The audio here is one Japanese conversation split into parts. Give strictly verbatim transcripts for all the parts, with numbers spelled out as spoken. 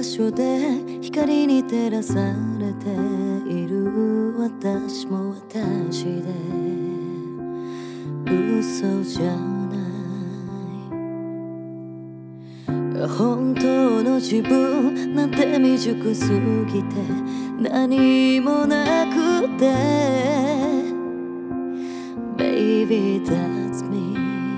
場所で光に照らされている私も私で嘘じゃない本当の自分なんて未熟すぎて何もなくて Baby that's me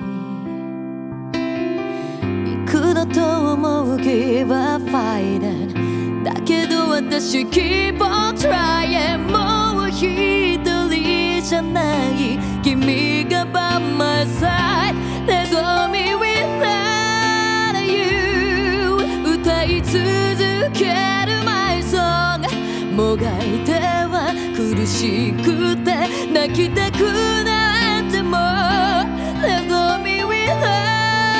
幾度と思う Give up fighting だけど私 Keep on trying もう一人じゃない君が by my side There's only without you 歌い続ける my song もがいては苦しくて泣きたくなっても There's only without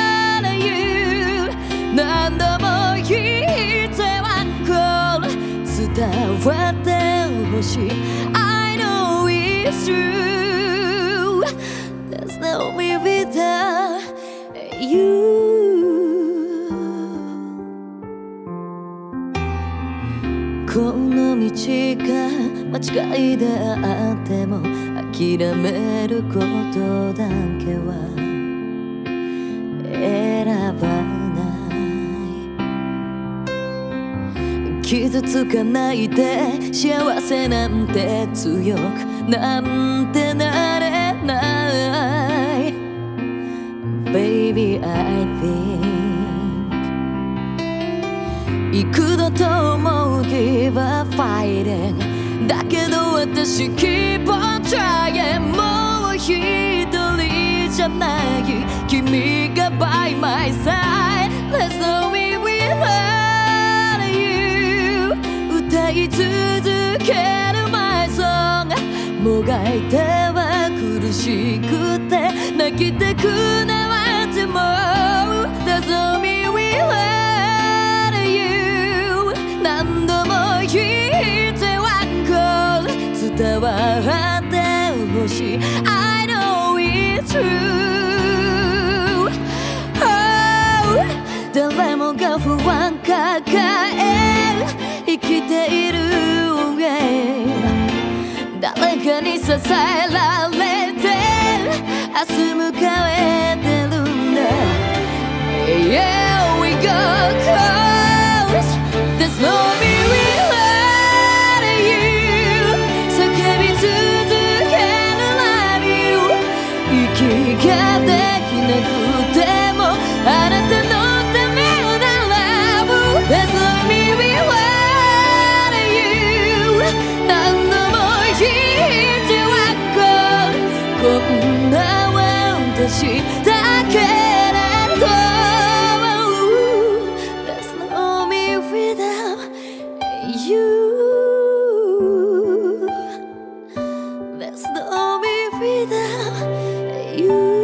何度も言ってワンコール伝わってほしい I know it's true There's no me without you この道が間違いであっても諦めることだけは選ばない傷つかないで幸せなんて強くなんてなれない Baby I think 幾度と思う Give up fighting だけど私 Keep on trying もう一人じゃない君が by my side Let's go we without歌い続ける my song もがいては苦しくて泣きたくなっても There's only without you 何度も言ってワンコール伝わってほしい I know it's true、oh、誰もが不安抱える生きている、yeah、誰かに支えられて明日迎えてるんだ Yeah we go close There's no me without you 叫び続ける Love you 息ができなくてもあなたのためなら There's no me withoutこんな私だけれど There's no me without you There's no me without you